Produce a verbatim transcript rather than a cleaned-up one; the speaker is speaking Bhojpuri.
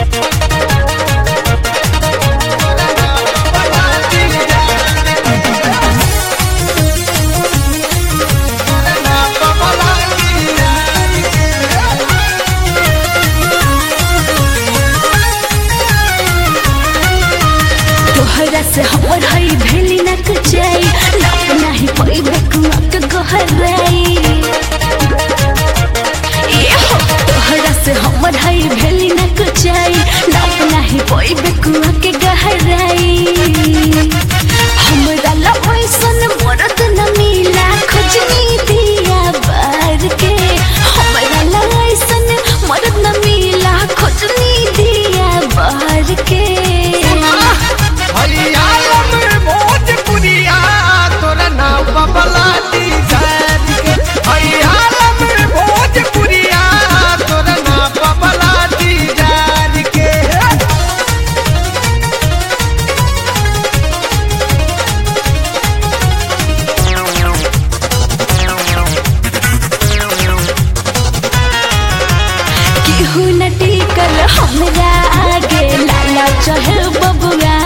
तोहरा से हमर हई भेली न कुचाई लप नाही पई बेकुआ के गोहराई ए हो तोहरा से हमर हई भेली न कुचाई लप नाही पई बेकुआ के गहराई हमरा ला ओइसन मरद न मिला खोजनी दिया बार के हमरा ला ओइसन मरद न मिला खोजनी दिया बार के केहू न टिकल हमरा आगे लाला चढ़ बबुआ